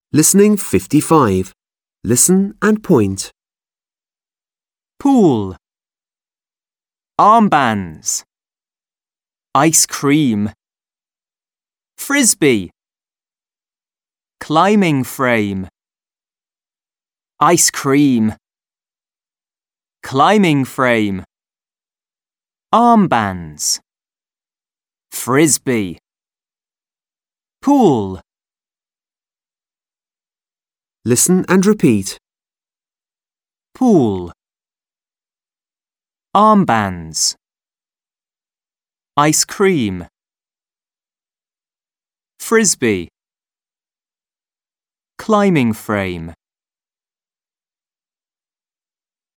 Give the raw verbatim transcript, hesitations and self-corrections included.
Listening fifty-five. Listen and point. Pool. Armbands. Ice cream. Frisbee. Climbing frame. Ice cream. Climbing frame. Armbands. Frisbee. Pool. Listen and repeat. Pool. Armbands. Ice cream. Frisbee. Climbing frame.